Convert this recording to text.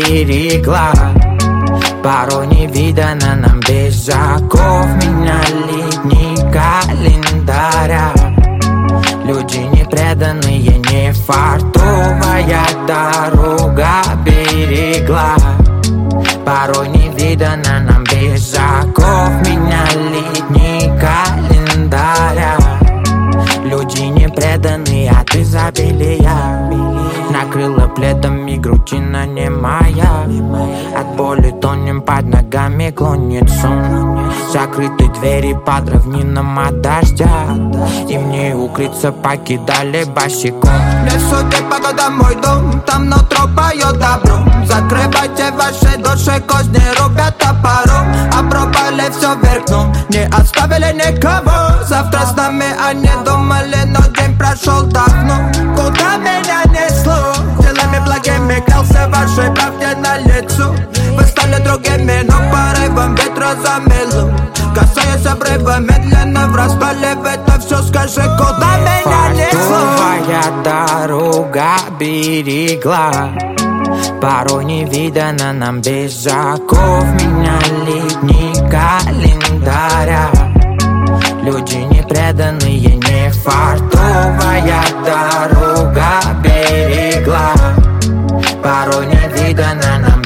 берегла. Порой не видано нам бежаков. Меняли дни календаря. Люди не преданные, не фартовая дорога берегла. Порой не видано нам бежаков. Меняли дни календаря. Люди не преданные от изобилия. Накрыла пледами грудина немая. От боли тонем, под ногами клонит сон. Закрыты двери под равнинам от дождя. Им не укрыться, покидали босиком. Не судьбе погода мой дом, там нутро поет добро. Закрывайте ваши души, козни рубят топором. Обрубали все вверх дном, не оставили никого. Завтра с нами они думали, но день прошел давно. Куда меня несло? Делами благими клялся вашей правде на лицо. Вы стали другими, но порывом ветра замело. Касаясь обрыва, медленно в распале в это все скажи, куда меня несло? Фартовая дорога берегла. Порой не видано нам бежаков. Меняли дни календаря. Люди не преданные, не фартовая дорога берегла. Порой не видано нам